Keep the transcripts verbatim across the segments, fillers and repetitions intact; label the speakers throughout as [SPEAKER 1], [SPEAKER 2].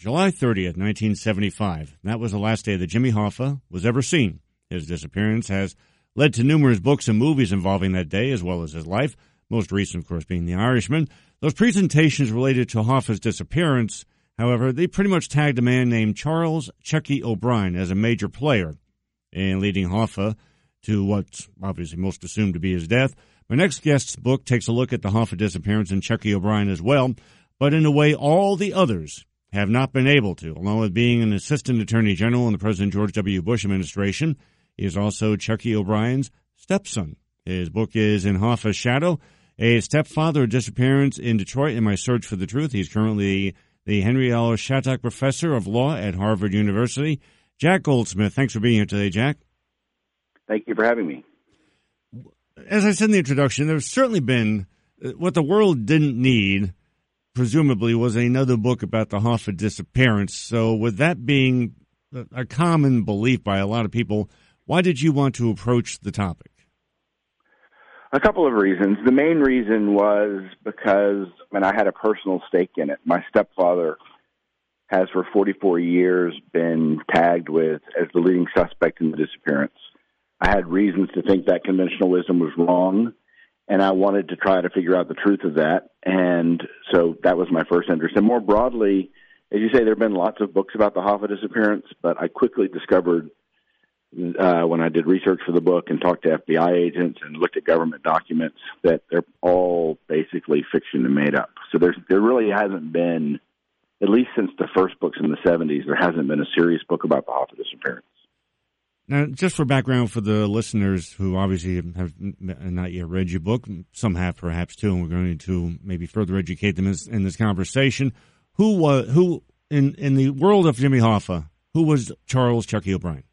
[SPEAKER 1] July thirtieth, nineteen seventy-five. That was the last day that Jimmy Hoffa was ever seen. His disappearance has led to numerous books and movies involving that day, as well as his life, most recent, of course, being The Irishman. Those presentations related to Hoffa's disappearance, however, they pretty much tagged a man named Charles Chucky O'Brien as a major player in leading Hoffa to what's obviously most assumed to be his death. My next guest's book takes a look at the Hoffa disappearance and Chucky O'Brien as well, but in a way all the others have not been able to. Along with being an assistant attorney general in the President George W. Bush administration, he is also Chucky O'Brien's stepson. His book is In Hoffa's Shadow, A Stepfather Disappearance in Detroit and My Search for the Truth. He's currently the Henry L. Shattuck Professor of Law at Harvard University. Jack Goldsmith, thanks for being here today, Jack.
[SPEAKER 2] Thank you for having me.
[SPEAKER 1] As I said in the introduction, there's certainly been what the world didn't need, presumably, was another book about the Hoffa disappearance. So with that being a common belief by a lot of people, why did you want to approach the topic?
[SPEAKER 2] A couple of reasons. The main reason was because, I mean, I had a personal stake in it. My stepfather has for forty-four years been tagged with as the leading suspect in the disappearance. I had reasons to think that conventional wisdom was wrong, and I wanted to try to figure out the truth of that. And so that was my first interest. And more broadly, as you say, there have been lots of books about the Hoffa disappearance, but I quickly discovered uh, when I did research for the book and talked to F B I agents and looked at government documents that they're all basically fiction and made up. So there's, there really hasn't been, at least since the first books in the seventies, there hasn't been a serious book about the Hoffa disappearance.
[SPEAKER 1] Now, just for background for the listeners who obviously have not yet read your book, some have perhaps too, and we're going to maybe further educate them in this conversation. Who was who in in the world of Jimmy Hoffa? Who was Charles Chucky O'Brien?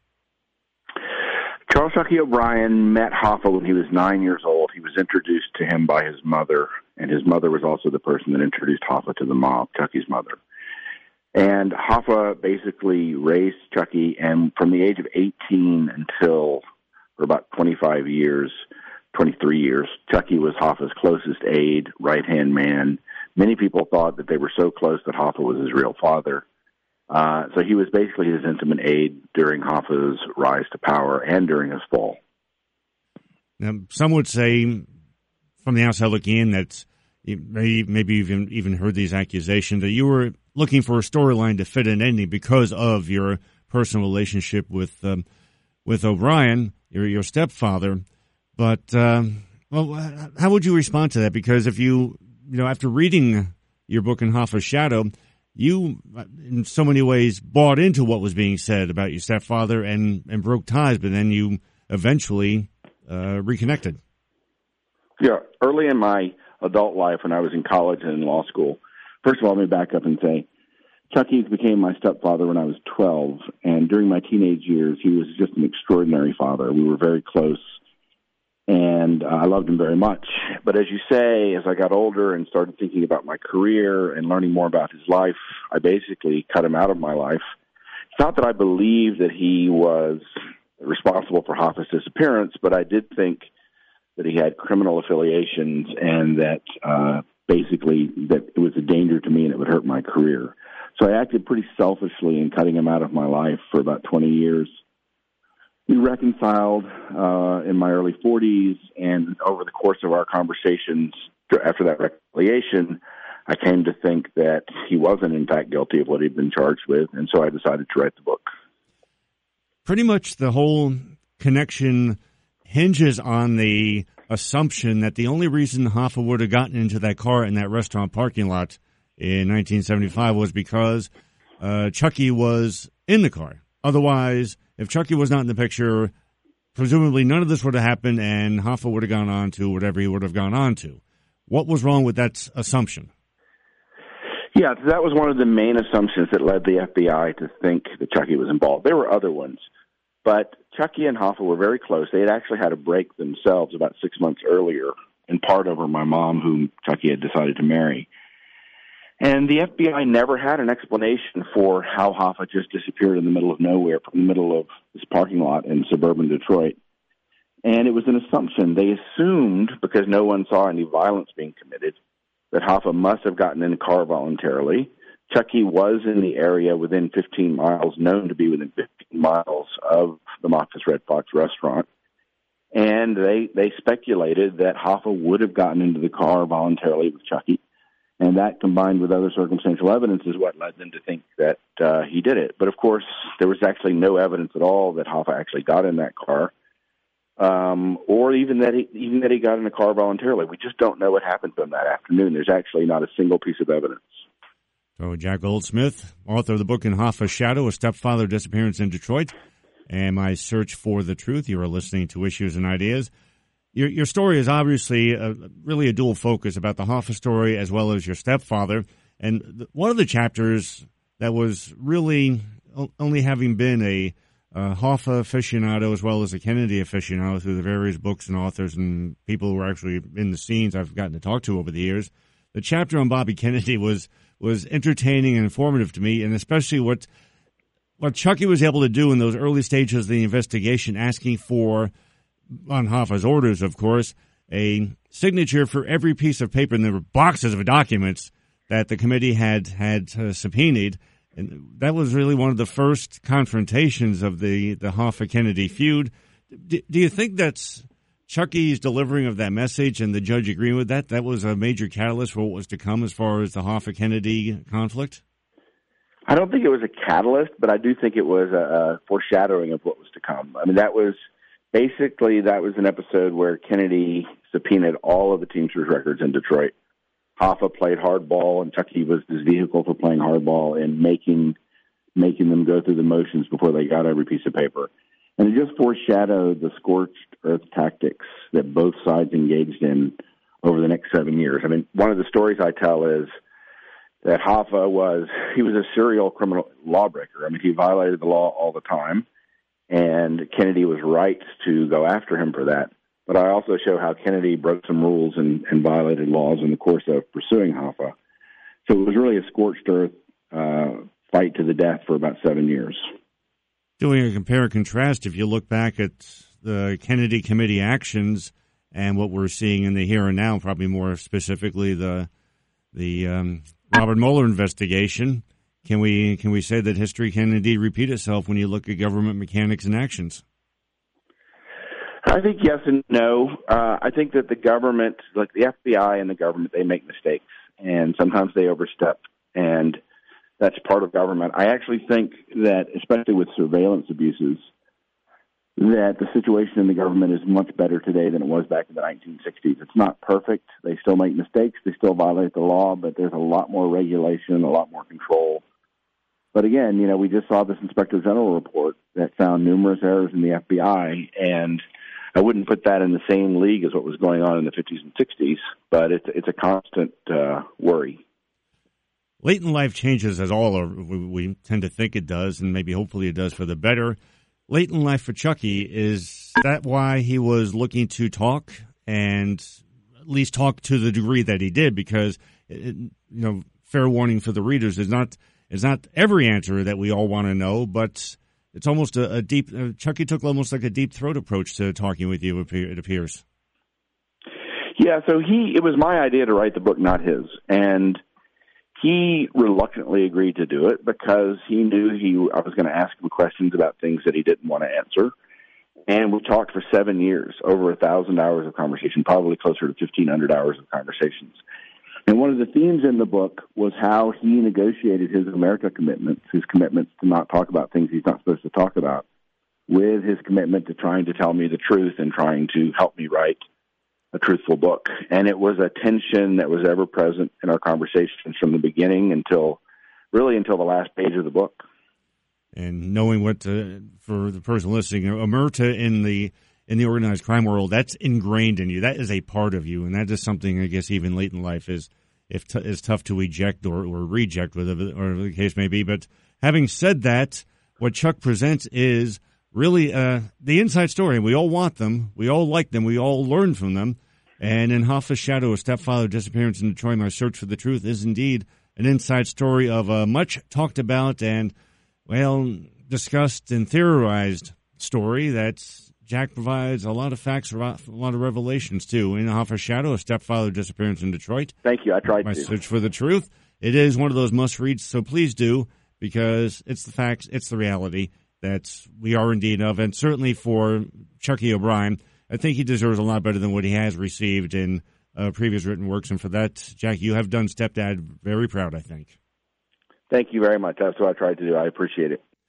[SPEAKER 2] Charles Chucky O'Brien met Hoffa when he was nine years old. He was introduced to him by his mother, and his mother was also the person that introduced Hoffa to the mob, Chucky's mother. And Hoffa basically raised Chucky, and from the age of eighteen until for about twenty-five years, twenty-three years, Chucky was Hoffa's closest aide, right-hand man. Many people thought that they were so close that Hoffa was his real father. Uh, so he was basically his intimate aide during Hoffa's rise to power and during his fall.
[SPEAKER 1] Now, some would say, from the outside looking in, that maybe, maybe you've even, even heard these accusations, that you were looking for a storyline to fit in ending because of your personal relationship with um, with O'Brien, your your stepfather. But um, well, how would you respond to that? Because if you you know after reading your book In Hoffa's Shadow, you in so many ways bought into what was being said about your stepfather and and broke ties, but then you eventually uh, reconnected.
[SPEAKER 2] Yeah, early in my adult life, when I was in college and in law school. First of all, let me back up and say, Chucky became my stepfather when I was twelve, and during my teenage years, he was just an extraordinary father. We were very close, and uh, I loved him very much. But as you say, as I got older and started thinking about my career and learning more about his life, I basically cut him out of my life. It's not that I believe that he was responsible for Hoffa's disappearance, but I did think that he had criminal affiliations and that uh, basically that it was a danger to me and it would hurt my career. So I acted pretty selfishly in cutting him out of my life for about twenty years. We reconciled uh, in my early forties, and over the course of our conversations after that reconciliation, I came to think that he wasn't, in fact, guilty of what he'd been charged with, and so I decided to write the book.
[SPEAKER 1] Pretty much the whole connection hinges on the assumption that the only reason Hoffa would have gotten into that car in that restaurant parking lot in nineteen seventy-five was because uh, Chucky was in the car. Otherwise, if Chucky was not in the picture, presumably none of this would have happened and Hoffa would have gone on to whatever he would have gone on to. What was wrong with that assumption?
[SPEAKER 2] Yeah, that was one of the main assumptions that led the F B I to think that Chucky was involved. There were other ones. But Chucky and Hoffa were very close. They had actually had a break themselves about six months earlier, in part over my mom, whom Chucky had decided to marry. And the F B I never had an explanation for how Hoffa just disappeared in the middle of nowhere, from the middle of this parking lot in suburban Detroit. And it was an assumption. They assumed, because no one saw any violence being committed, that Hoffa must have gotten in the car voluntarily, Chucky was in the area within fifteen miles, known to be within fifteen miles of the Macha's Red Fox restaurant. And they, they speculated that Hoffa would have gotten into the car voluntarily with Chucky. And that, combined with other circumstantial evidence, is what led them to think that uh, he did it. But, of course, there was actually no evidence at all that Hoffa actually got in that car, um, or even that he even that he got in the car voluntarily. We just don't know what happened to him that afternoon. There's actually not a single piece of evidence.
[SPEAKER 1] So Jack Goldsmith, author of the book In Hoffa's Shadow, A Stepfather Disappearance in Detroit, and My Search for the Truth. You are listening to Issues and Ideas. Your, your story is obviously a, really a dual focus about the Hoffa story as well as your stepfather. And the, one of the chapters that was really only having been a, a Hoffa aficionado as well as a Kennedy aficionado through the various books and authors and people who were actually in the scenes I've gotten to talk to over the years, the chapter on Bobby Kennedy was was entertaining and informative to me, and especially what what Chucky was able to do in those early stages of the investigation, asking for, on Hoffa's orders, of course, a signature for every piece of paper, and there were boxes of documents that the committee had had uh, subpoenaed. And that was really one of the first confrontations of the, the Hoffa-Kennedy feud. D- do you think that's Chucky's delivering of that message and the judge agreeing with that? That was a major catalyst for what was to come as far as the Hoffa-Kennedy conflict?
[SPEAKER 2] I don't think it was a catalyst, but I do think it was a, a foreshadowing of what was to come. I mean, that was... Basically, that was an episode where Kennedy subpoenaed all of the Teamsters records in Detroit. Hoffa played hardball, and Chucky was his vehicle for playing hardball and making making them go through the motions before they got every piece of paper. And it just foreshadowed the scorched earth tactics that both sides engaged in over the next seven years. I mean, one of the stories I tell is that Hoffa was, he was a serial criminal lawbreaker. I mean, he violated the law all the time. And Kennedy was right to go after him for that. But I also show how Kennedy broke some rules and, and violated laws in the course of pursuing Hoffa. So it was really a scorched earth uh, fight to the death for about seven years.
[SPEAKER 1] Doing a compare and contrast, if you look back at the Kennedy committee actions and what we're seeing in the here and now, probably more specifically the the um, Robert Mueller investigation, Can we can we say that history can indeed repeat itself when you look at government mechanics and actions?
[SPEAKER 2] I think yes and no. Uh, I think that the government, like the F B I and the government, they make mistakes, and sometimes they overstep, and that's part of government. I actually think that, especially with surveillance abuses, that the situation in the government is much better today than it was back in the nineteen sixties. It's not perfect. They still make mistakes. They still violate the law, but there's a lot more regulation, a lot more control. But again, you know, we just saw this Inspector General report that found numerous errors in the F B I, and I wouldn't put that in the same league as what was going on in the fifties and sixties, but it's, it's a constant uh, worry.
[SPEAKER 1] Late in life changes, as all are, we, we tend to think it does, and maybe hopefully it does for the better. Late in life for Chucky, is that why he was looking to talk, and at least talk to the degree that he did? Because, it, you know, fair warning for the readers, is not... It's not every answer that we all want to know, but it's almost a, a deep. Uh, Chucky took almost like a deep throat approach to talking with you. It appears.
[SPEAKER 2] Yeah, so he. It was my idea to write the book, not his, and he reluctantly agreed to do it because he knew he. I was going to ask him questions about things that he didn't want to answer, and we talked for seven years, over a thousand hours of conversation, probably closer to fifteen hundred hours of conversations. And one of the themes in the book was how he negotiated his America commitments, his commitments to not talk about things he's not supposed to talk about, with his commitment to trying to tell me the truth and trying to help me write a truthful book. And it was a tension that was ever present in our conversations from the beginning until, really until the last page of the book.
[SPEAKER 1] And knowing what, to, for the person listening, omerta in the in the organized crime world, that's ingrained in you. That is a part of you, and that is something, I guess, even late in life is if t- is tough to eject or, or reject, whatever or the case may be. But having said that, what Chuck presents is really uh, the inside story. We all want them. We all like them. We all learn from them. And in Hoffa's Shadow, A Stepfather Disappearance in Detroit, My Search for the Truth is indeed an inside story of a much talked about and, well, discussed and theorized story that's Jack provides a lot of facts, a lot of revelations, too. In Hoffa's Shadow, A Stepfather Disappearance in Detroit.
[SPEAKER 2] Thank you. I tried
[SPEAKER 1] My
[SPEAKER 2] to.
[SPEAKER 1] Search for the Truth. it is one of those must-reads, so please do, because it's the facts, it's the reality that we are in need of. And certainly for Chucky O'Brien, I think he deserves a lot better than what he has received in uh, previous written works. And for that, Jack, you have done Stepdad very proud, I think.
[SPEAKER 2] Thank you very much. That's what I tried to do. I appreciate it.